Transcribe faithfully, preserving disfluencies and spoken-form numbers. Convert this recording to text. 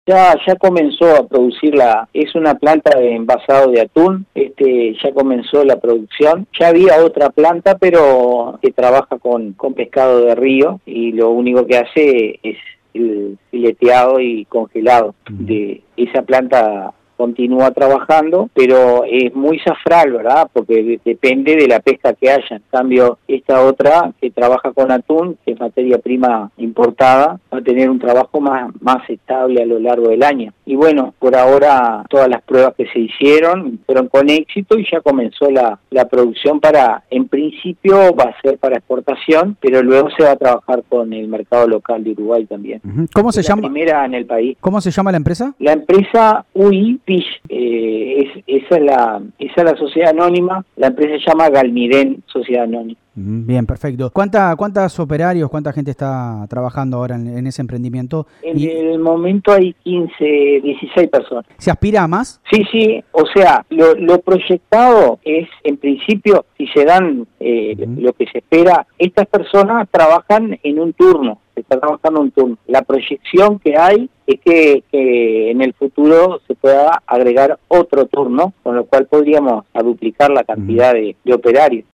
Ya, ya comenzó a producir la, es una planta de envasado de atún, este, ya comenzó la producción. Ya había otra planta, pero que trabaja con, con pescado de río y lo único que hace es el fileteado y congelado. De esa planta continúa trabajando, pero es muy zafral, ¿verdad? Porque de, depende de la pesca que haya. En cambio, esta otra que trabaja con atún, que es materia prima importada, va a tener un trabajo más, más estable a lo largo del año. Y bueno, por ahora todas las pruebas que se hicieron fueron con éxito y ya comenzó la, la producción para, en principio va a ser para exportación, pero luego se va a trabajar con el mercado local de Uruguay también. ¿Cómo se es llama? La primera en el país. ¿Cómo se llama la empresa? La empresa U I Fish, eh, es, esa, es la, esa es la sociedad anónima, la empresa se llama Galmiden Sociedad Anónima. Bien, perfecto. ¿Cuánta, ¿Cuántas operarios, cuánta gente está trabajando ahora en, en ese emprendimiento? En y... el momento hay quince, dieciséis personas. ¿Se aspira a más? Sí, sí, o sea, lo, lo proyectado es, en principio, si se dan eh, uh-huh. lo que se espera, estas personas trabajan en un turno, se está trabajando un turno. La proyección que hay es que, que en el futuro se pueda agregar otro turno, con lo cual podríamos a duplicar la cantidad uh-huh. de, de operarios.